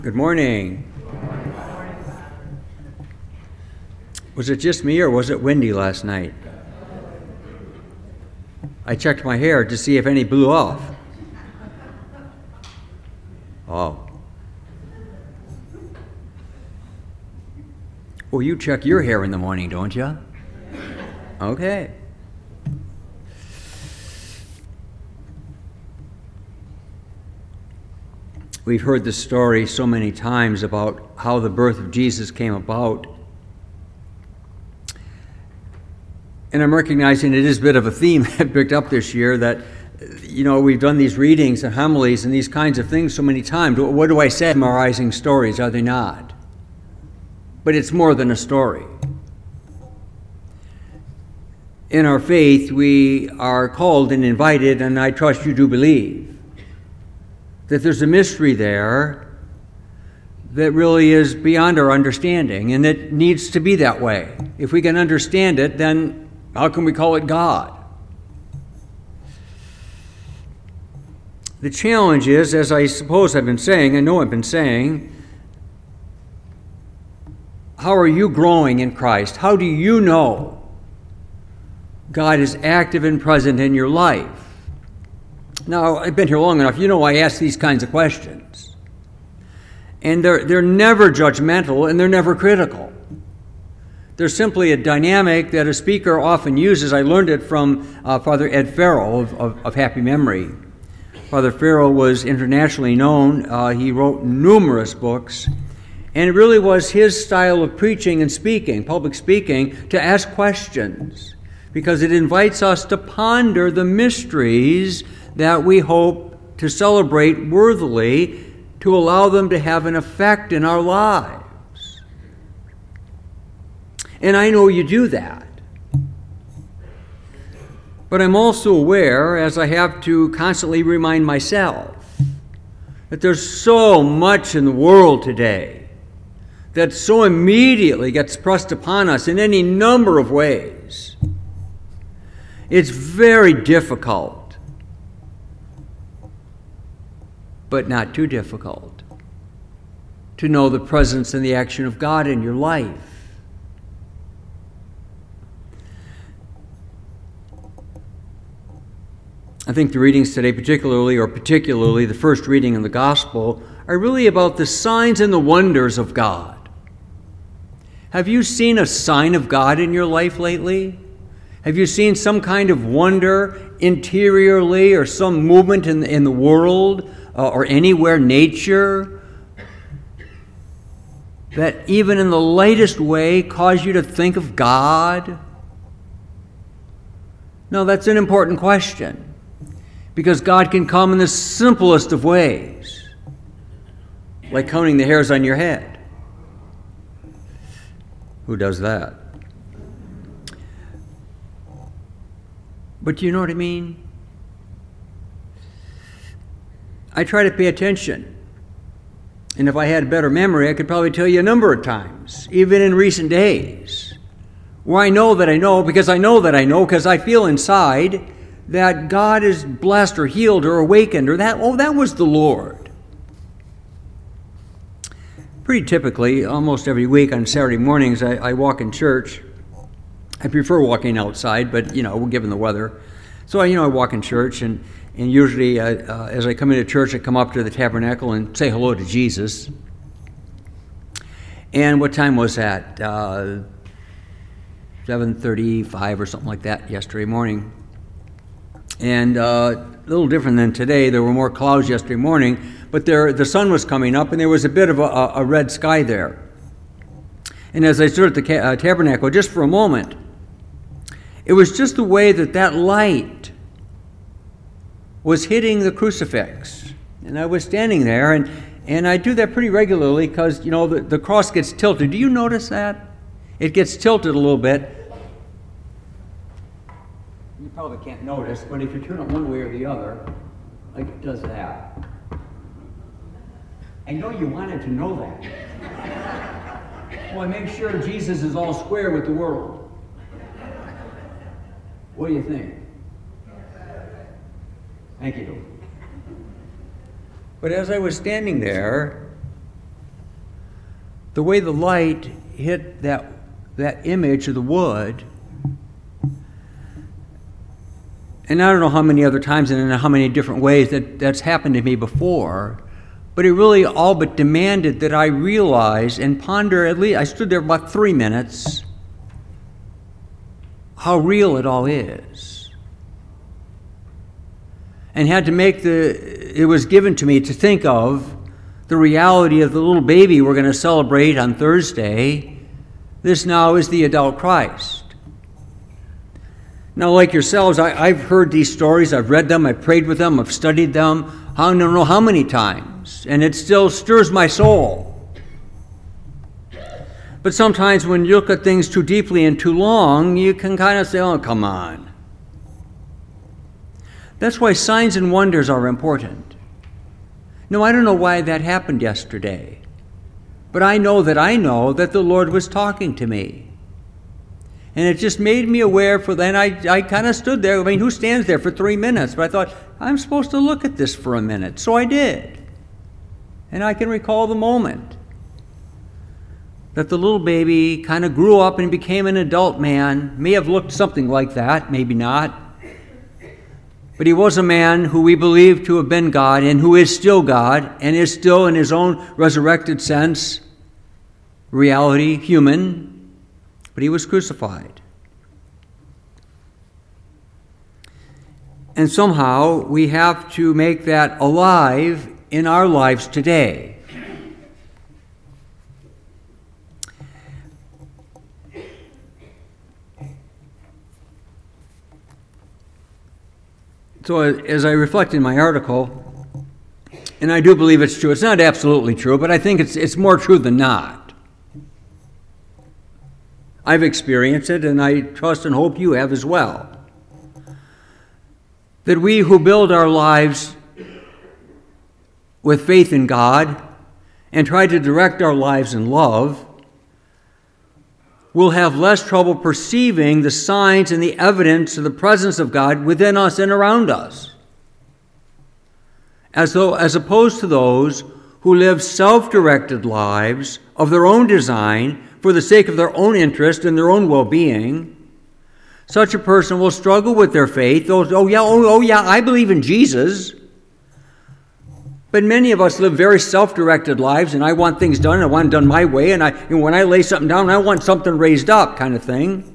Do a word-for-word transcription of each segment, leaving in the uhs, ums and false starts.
Good morning. Was it just me or was it windy last night? I checked my hair to see if any blew off. Oh. Well, you check your hair in the morning, don't you? Okay. We've heard the story so many times about how the birth of Jesus came about. And I'm recognizing it is a bit of a theme that picked up this year that, you know, we've done these readings and homilies and these kinds of things so many times. What do I say? Memorizing stories, are they not? But it's more than a story. In our faith, we are called and invited, and I trust you do believe, that there's a mystery there that really is beyond our understanding, and it needs to be that way. If we can understand it, then how can we call it God? The challenge is, as I suppose I've been saying, I know I've been saying, how are you growing in Christ? How do you know God is active and present in your life? Now, I've been here long enough. You know I ask these kinds of questions. And they're, they're never judgmental and they're never critical. They're simply a dynamic that a speaker often uses. I learned it from uh, Father Ed Farrell of, of, of happy memory. Father Farrell was internationally known. Uh, he wrote numerous books. And it really was his style of preaching and speaking, public speaking, to ask questions, because it invites us to ponder the mysteries that we hope to celebrate worthily, to allow them to have an effect in our lives. And I know you do that. But I'm also aware, as I have to constantly remind myself, that there's so much in the world today that so immediately gets pressed upon us in any number of ways. It's very difficult, but not too difficult, to know the presence and the action of God in your life. I think the readings today particularly, or particularly the first reading in the Gospel, are really about the signs and the wonders of God. Have you seen a sign of God in your life lately? Have you seen some kind of wonder interiorly, or some movement in the, in the world uh, or anywhere, nature, that even in the lightest way cause you to think of God? No, that's an important question, because God can come in the simplest of ways, like counting the hairs on your head. Who does that? But do you know what I mean? I try to pay attention. And if I had a better memory, I could probably tell you a number of times, even in recent days, where I know that I know, because I know that I know, because I feel inside that God is blessed or healed or awakened, or that, oh, that was the Lord. Pretty typically, almost every week on Saturday mornings, I, I walk in church. I prefer walking outside, but, you know, given the weather. So, you know, I walk in church, and, and usually uh, uh, as I come into church, I come up to the tabernacle and say hello to Jesus. And what time was that? Uh, seven thirty-five or something like that yesterday morning. And uh, a little different than today. There were more clouds yesterday morning, but there, the sun was coming up, and there was a bit of a, a red sky there. And as I stood at the ca- uh, tabernacle, just for a moment, it was just the way that that light was hitting the crucifix. And I was standing there, and, and I do that pretty regularly because, you know, the, the cross gets tilted. Do you notice that? It gets tilted a little bit. You probably can't notice, but if you turn it one way or the other, like it does that. I know you wanted to know that. Well, I make sure Jesus is all square with the world. What do you think? Thank you. But as I was standing there, the way the light hit that, that image of the wood, and I don't know how many other times and in how many different ways that that's happened to me before, but it really all but demanded that I realize and ponder, at least I stood there about three minutes, how real it all is. And had to make the, it was given to me to think of the reality of the little baby we're going to celebrate on Thursday. This now is the adult Christ. Now, like yourselves, I, I've heard these stories, I've read them, I've prayed with them, I've studied them, I don't know how many times, and it still stirs my soul. But sometimes when you look at things too deeply and too long, you can kind of say, oh, come on. That's why signs and wonders are important. No, I don't know why that happened yesterday, but I know that I know that the Lord was talking to me. And it just made me aware for then I, I kind of stood there. I mean, who stands there for three minutes? But I thought, I'm supposed to look at this for a minute. So I did. And I can recall the moment that the little baby kind of grew up and became an adult man. May have looked something like that, maybe not. But he was a man who we believe to have been God and who is still God and is still in his own resurrected sense, reality, human. But he was crucified. And somehow we have to make that alive in our lives today. So as I reflect in my article, and I do believe it's true, it's not absolutely true, but I think it's it's more true than not. I've experienced it, and I trust and hope you have as well. That we who build our lives with faith in God and try to direct our lives in love will have less trouble perceiving the signs and the evidence of the presence of God within us and around us, as though, as opposed to those who live self-directed lives of their own design for the sake of their own interest and their own well-being. Such a person will struggle with their faith. Oh, oh yeah, oh, oh yeah, I believe in Jesus. But many of us live very self-directed lives, and I want things done, and I want it done my way, and I, you know, when I lay something down, I want something raised up, kind of thing.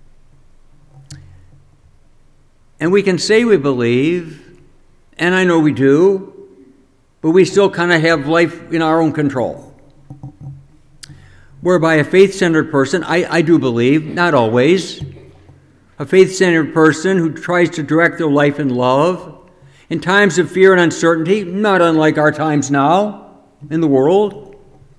And we can say we believe, and I know we do, but we still kind of have life in our own control. Whereby a faith-centered person, I, I do believe, not always, a faith-centered person who tries to direct their life in love, in times of fear and uncertainty, not unlike our times now in the world,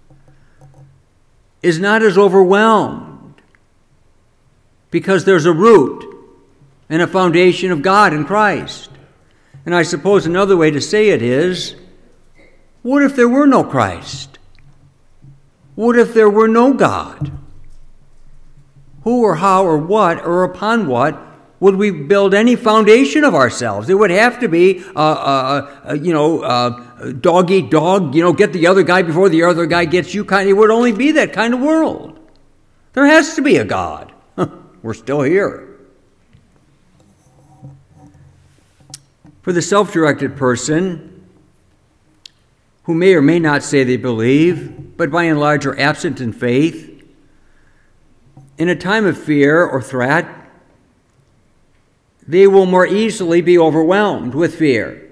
is not as overwhelmed because there's a root and a foundation of God in Christ. And I suppose another way to say it is, what if there were no Christ? What if there were no God? Who or how or what or upon what would we build any foundation of ourselves? It would have to be, uh, uh, uh, you know, uh, dog eat dog, you know, get the other guy before the other guy gets you kind. It would only be that kind of world. There has to be a God. We're still here. For the self-directed person, who may or may not say they believe, but by and large are absent in faith, in a time of fear or threat, they will more easily be overwhelmed with fear.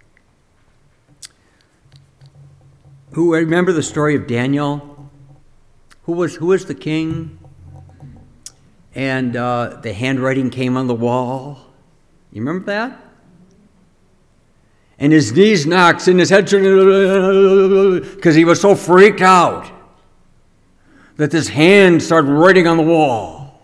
Who remember the story of Daniel? Who was who was the king? And uh, the handwriting came on the wall. You remember that? And his knees knocks and his head because he was so freaked out that this hand started writing on the wall.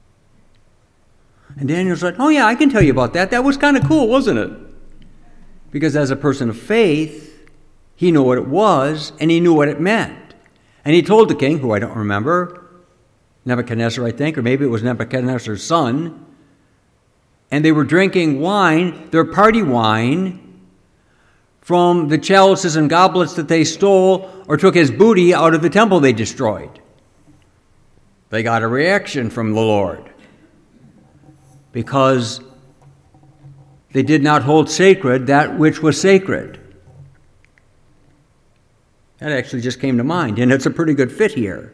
And Daniel's like, oh yeah, I can tell you about that. That was kind of cool, wasn't it? Because as a person of faith, he knew what it was and he knew what it meant. And he told the king, who I don't remember, Nebuchadnezzar, I think, or maybe it was Nebuchadnezzar's son, and they were drinking wine, their party wine, from the chalices and goblets that they stole or took as booty out of the temple they destroyed. They got a reaction from the Lord because they did not hold sacred that which was sacred. That actually just came to mind, and it's a pretty good fit here.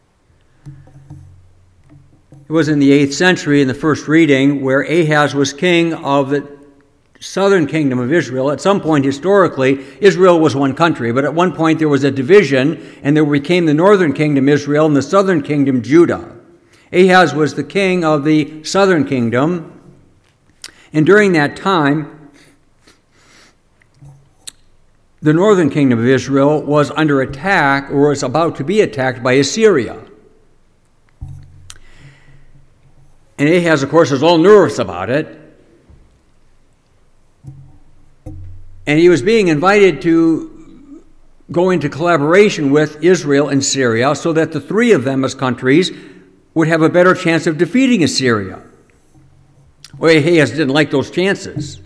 It was in the eighth century in the first reading where Ahaz was king of the southern kingdom of Israel. At some point historically, Israel was one country, but at one point there was a division, and there became the northern kingdom Israel and the southern kingdom Judah. Ahaz was the king of the southern kingdom, and during that time, the northern kingdom of Israel was under attack or was about to be attacked by Assyria. And Ahaz, of course, was all nervous about it. And he was being invited to go into collaboration with Israel and Syria so that the three of them as countries would have a better chance of defeating Assyria. Well, Ahaz didn't like those chances.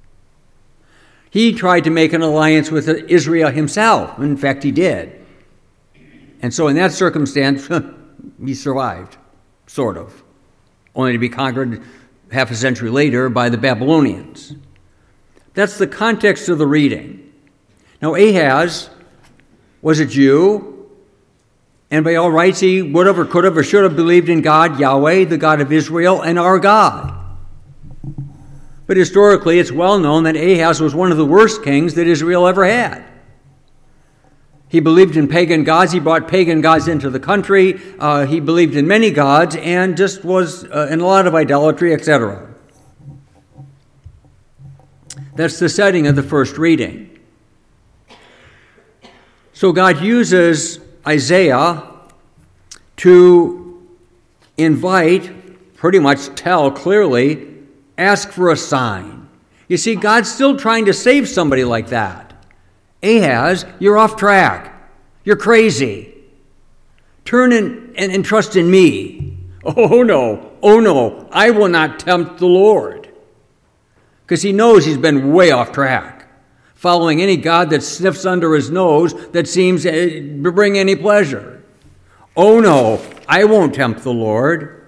He tried to make an alliance with Israel himself. In fact, he did. And so in that circumstance, he survived, sort of, only to be conquered half a century later by the Babylonians. That's the context of the reading. Now, Ahaz was a Jew, and by all rights, he would have or could have or should have believed in God, Yahweh, the God of Israel, and our God. But historically, it's well known that Ahaz was one of the worst kings that Israel ever had. He believed in pagan gods. He brought pagan gods into the country. Uh, he believed in many gods and just was uh, in a lot of idolatry, et cetera. That's the setting of the first reading. So God uses Isaiah to invite, pretty much tell clearly, ask for a sign. You see, God's still trying to save somebody like that. Ahaz, you're off track. You're crazy. Turn and, and, and trust in me. Oh no, oh no, I will not tempt the Lord. Because he knows he's been way off track, following any god that sniffs under his nose that seems to bring any pleasure. Oh no, I won't tempt the Lord.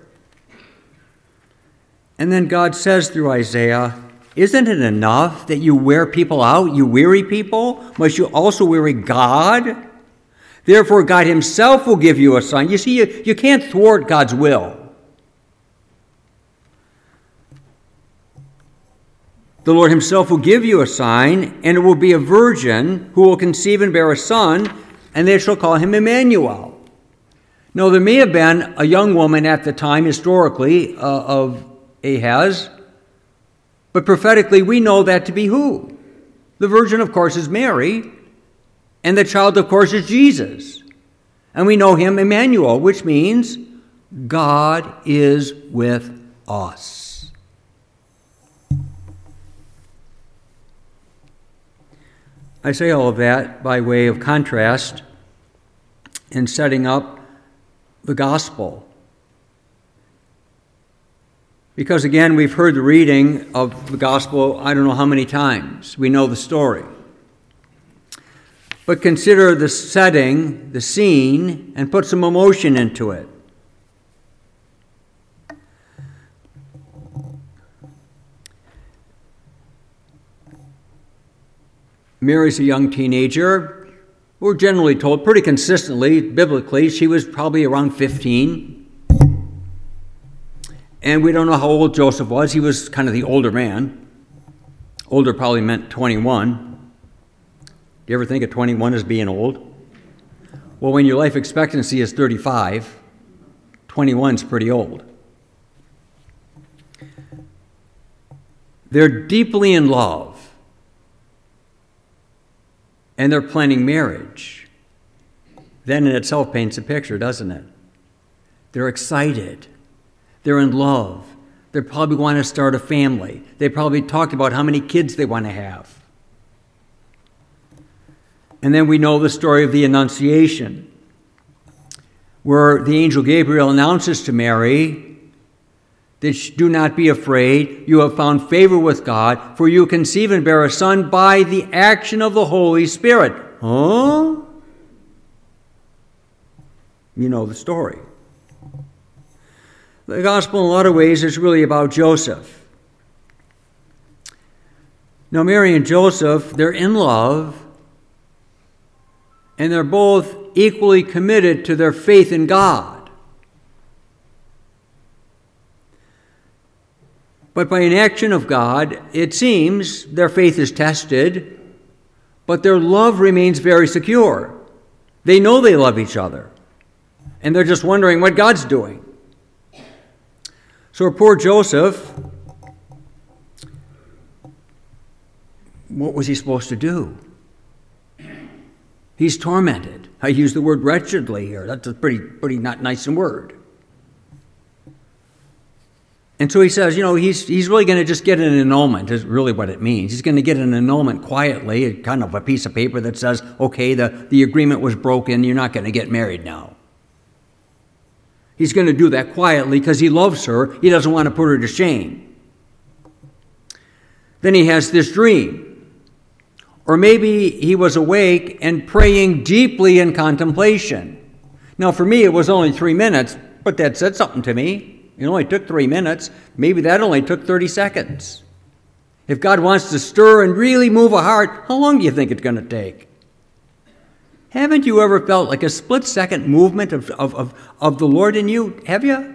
And then God says through Isaiah, isn't it enough that you wear people out, you weary people? Must you also weary God? Therefore, God himself will give you a sign. You see, you, you can't thwart God's will. The Lord himself will give you a sign, and it will be a virgin who will conceive and bear a son, and they shall call him Emmanuel. Now, there may have been a young woman at the time, historically, uh, of Ahaz, but prophetically, we know that to be who? The virgin, of course, is Mary, and the child, of course, is Jesus. And we know him Emmanuel, which means God is with us. I say all of that by way of contrast in setting up the gospel. Because again, we've heard the reading of the gospel I don't know how many times. We know the story. But consider the setting, the scene, and put some emotion into it. Mary's a young teenager. We're generally told pretty consistently, biblically, she was probably around fifteen. And we don't know how old Joseph was. He was kind of the older man. Older probably meant twenty-one. Do you ever think of twenty-one as being old? Well, when your life expectancy is thirty-five, twenty-one's pretty old. They're deeply in love. And they're planning marriage. That in itself paints a picture, doesn't it? They're excited. They're in love. They probably want to start a family. They probably talked about how many kids they want to have. And then we know the story of the Annunciation, where the angel Gabriel announces to Mary that do not be afraid. You have found favor with God, for you conceive and bear a son by the action of the Holy Spirit. Huh? You know the story. The gospel, in a lot of ways, is really about Joseph. Now, Mary and Joseph, they're in love, and they're both equally committed to their faith in God. But by an action of God, it seems their faith is tested, but their love remains very secure. They know they love each other, and they're just wondering what God's doing. So poor Joseph, what was he supposed to do? He's tormented. I use the word wretchedly here. That's a pretty, pretty not nice word. And so he says, you know, he's he's really going to just get an annulment, is really what it means. He's going to get an annulment quietly, kind of a piece of paper that says, okay, the, the agreement was broken, you're not going to get married now. He's going to do that quietly because he loves her. He doesn't want to put her to shame. Then he has this dream. Or maybe he was awake and praying deeply in contemplation. Now, for me, it was only three minutes, but that said something to me. It only took three minutes. Maybe that only took thirty seconds. If God wants to stir and really move a heart, how long do you think it's going to take? Haven't you ever felt like a split-second movement of, of, of, of the Lord in you? Have you?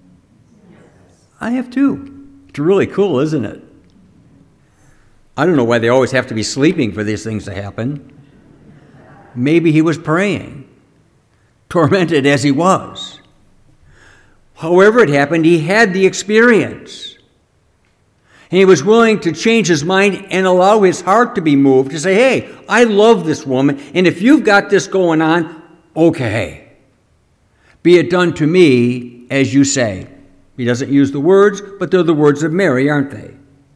I have too. It's really cool, isn't it? I don't know why they always have to be sleeping for these things to happen. Maybe he was praying, tormented as he was. However it happened, he had the experience. And he was willing to change his mind and allow his heart to be moved to say, hey, I love this woman, and if you've got this going on, okay. Be it done to me as you say. He doesn't use the words, but they're the words of Mary, aren't they?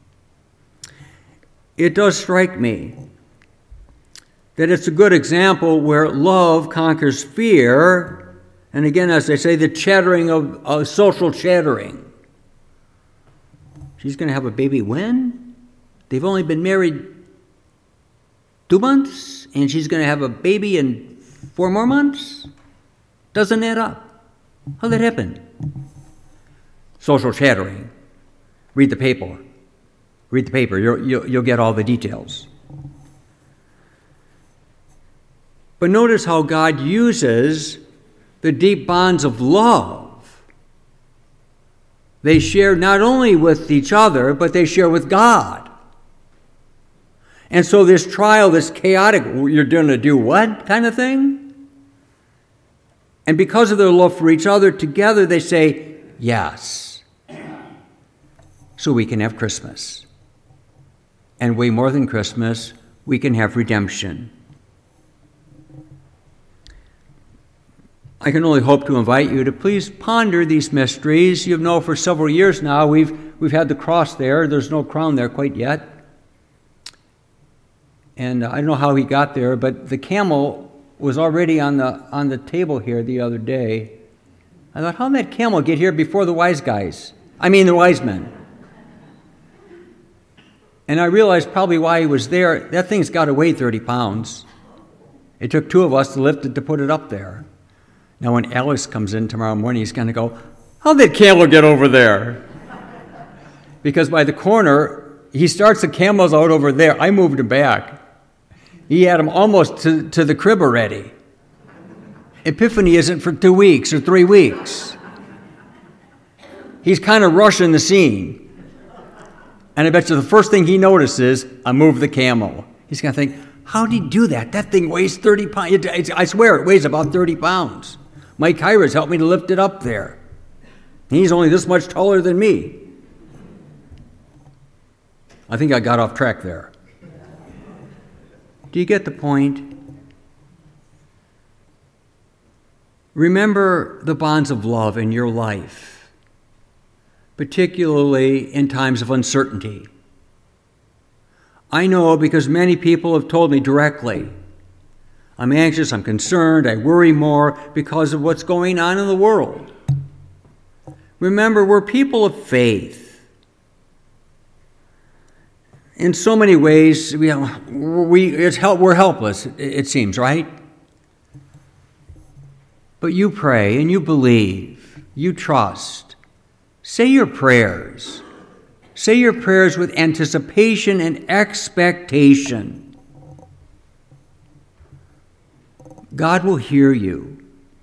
It does strike me that it's a good example where love conquers fear. And again, as I say, the chattering of uh, social chattering. She's going to have a baby when? They've only been married two months, and she's going to have a baby in four more months? Doesn't add up. How'd that happen? Social chattering. Read the paper. Read the paper. You'll, you'll, you'll get all the details. But notice how God uses the deep bonds of love. They share not only with each other, but they share with God. And so this trial, this chaotic, you're going to do what kind of thing? And because of their love for each other, together they say, yes. So we can have Christmas. And way more than Christmas, we can have redemption. I can only hope to invite you to please ponder these mysteries. You know, for several years now, we've we've had the cross there. There's no crown there quite yet. And I don't know how he got there, but the camel was already on the on the table here the other day. I thought, how did that camel get here before the wise guys? I mean, the wise men. And I realized probably why he was there. That thing's got to weigh thirty pounds. It took two of us to lift it to put it up there. Now, when Alex comes in tomorrow morning, he's going to go, how'd that camel get over there? Because by the corner, he starts the camels out over there. I moved him back. He had him almost to, to the crib already. Epiphany isn't for two weeks or three weeks. He's kind of rushing the scene. And I bet you the first thing he notices, I moved the camel. He's going to think, how'd he do that? That thing weighs thirty pounds. I swear it weighs about thirty pounds. Mike Hyras helped me to lift it up there. He's only this much taller than me. I think I got off track there. Do you get the point? Remember the bonds of love in your life, particularly in times of uncertainty. I know because many people have told me directly, I'm anxious, I'm concerned, I worry more because of what's going on in the world. Remember, we're people of faith. In so many ways, we, we, it's help, we're helpless, it seems, right? But you pray and you believe, you trust. Say your prayers. Say your prayers with anticipation and expectation. God will hear you.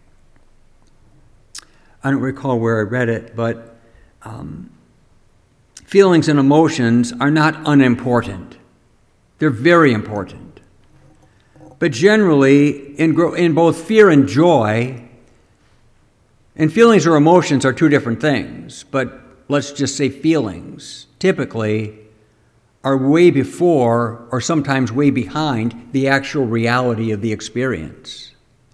I don't recall where I read it, but um, feelings and emotions are not unimportant. They're very important. But generally, in, in both fear and joy, and feelings or emotions are two different things, but let's just say feelings typically are way before or sometimes way behind the actual reality of the experience.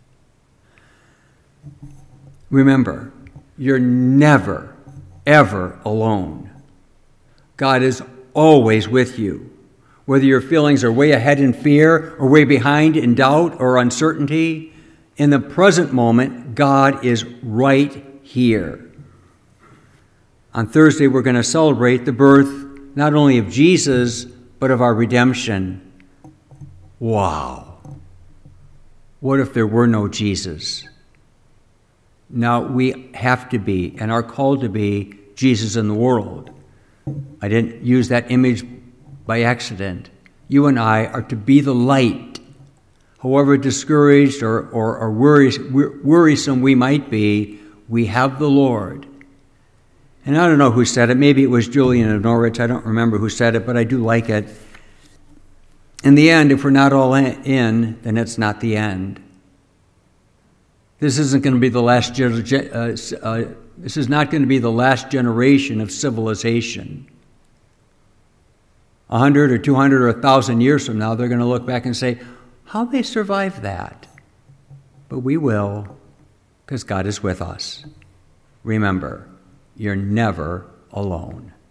Remember, you're never, ever alone. God is always with you. Whether your feelings are way ahead in fear or way behind in doubt or uncertainty, in the present moment, God is right here. On Thursday, we're going to celebrate the birth not only of Jesus, but of our redemption. Wow. What if there were no Jesus? Now, we have to be and are called to be Jesus in the world. I didn't use that image by accident. You and I are to be the light. However discouraged or, or, or worries, worrisome we might be, we have the Lord. And I don't know who said it. Maybe it was Julian of Norwich. I don't remember who said it, but I do like it. In the end, if we're not all in, then it's not the end. This isn't going to be the last. Uh, uh, this is not going to be the last generation of civilization. A hundred or two hundred or a thousand years from now, they're going to look back and say, "How they survived that?" But we will, because God is with us. Remember, you're never alone.